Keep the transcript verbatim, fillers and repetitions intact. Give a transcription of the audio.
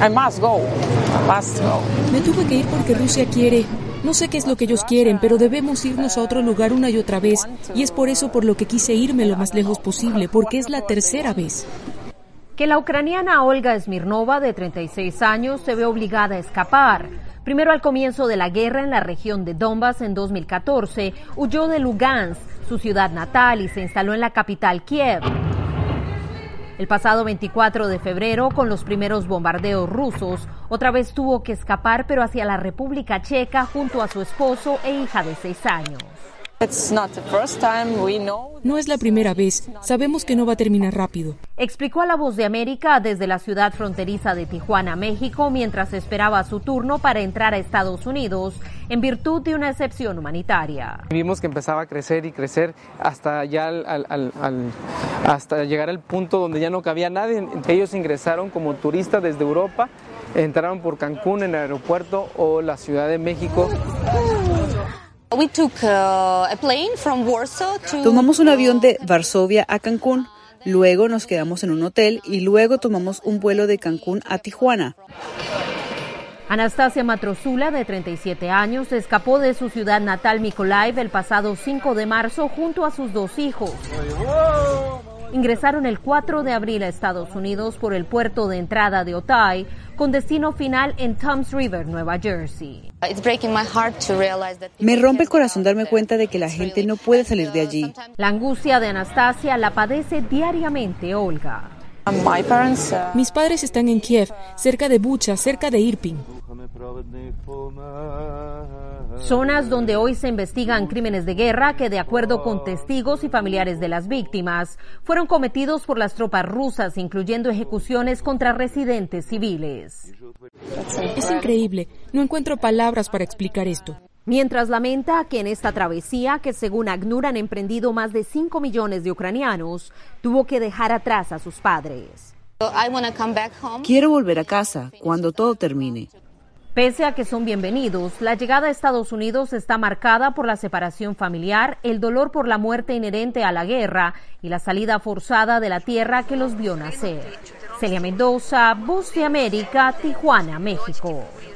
I must go. I must go. Me tuve que ir porque Rusia quiere. No sé qué es lo que ellos quieren, pero debemos irnos a otro lugar una y otra vez. Y es por eso por lo que quise irme lo más lejos posible, porque es la tercera vez. Que la ucraniana Olga Smirnova, de treinta y seis años, se ve obligada a escapar. Primero, al comienzo de la guerra en la región de Donbass en dos mil catorce, huyó de Lugansk, su ciudad natal, y se instaló en la capital Kiev. El pasado veinticuatro de febrero, con los primeros bombardeos rusos, otra vez tuvo que escapar, pero hacia la República Checa junto a su esposo e hija de seis años. No es la primera vez. Sabemos que no va a terminar rápido. Explicó a La Voz de América desde la ciudad fronteriza de Tijuana, México, mientras esperaba su turno para entrar a Estados Unidos en virtud de una excepción humanitaria. Vimos que empezaba a crecer y crecer hasta ya al, al, al, al, hasta llegar al punto donde ya no cabía nadie. Ellos ingresaron como turistas desde Europa, entraron por Cancún en el aeropuerto o la Ciudad de México. We took uh, a plane from Warsaw to... Tomamos un avión de Varsovia a Cancún, luego nos quedamos en un hotel y luego tomamos un vuelo de Cancún a Tijuana. Anastasia Matrosula, de treinta y siete años, escapó de su ciudad natal Mykolaiv el pasado cinco de marzo junto a sus dos hijos. Ingresaron el cuatro de abril a Estados Unidos por el puerto de entrada de Otay, con destino final en Toms River, Nueva Jersey. Me rompe el corazón darme cuenta de que la gente no puede salir de allí. La angustia de Anastasia la padece diariamente Olga. Mis padres están en Kiev, cerca de Bucha, cerca de Irpin. Zonas donde hoy se investigan crímenes de guerra que, de acuerdo con testigos y familiares de las víctimas, fueron cometidos por las tropas rusas, incluyendo ejecuciones contra residentes civiles. Es increíble. No encuentro palabras para explicar esto. Mientras lamenta que en esta travesía, que según ACNUR han emprendido más de cinco millones de ucranianos, tuvo que dejar atrás a sus padres. Quiero volver a casa cuando todo termine. Pese a que son bienvenidos, la llegada a Estados Unidos está marcada por la separación familiar, el dolor por la muerte inherente a la guerra y la salida forzada de la tierra que los vio nacer. Celia Mendoza, Voz de América, Tijuana, México.